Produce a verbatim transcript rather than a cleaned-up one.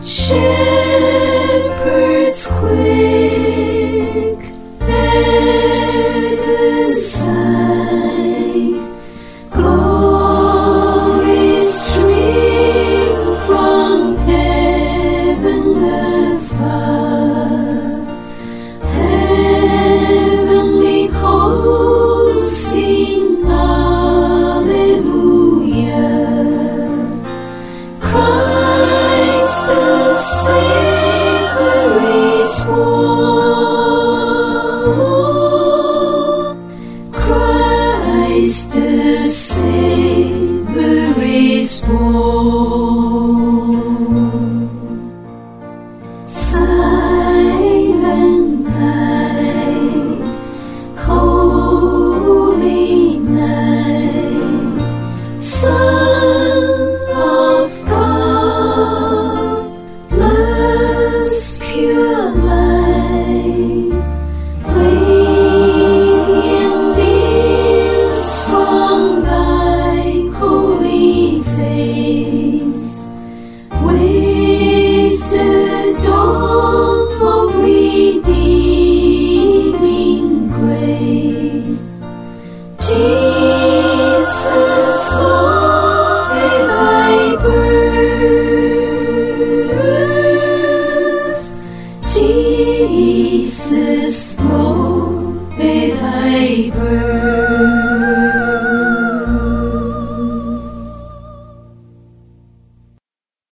Shepherds quick at the sight, glory stream from heaven afar, heavenly hosts sing Alleluia. Christ the Savior is born. Christ the Savior is born. Silent night, holy night, Son of God, love's pure light, radiant beams from thy holy face, wasted dawn.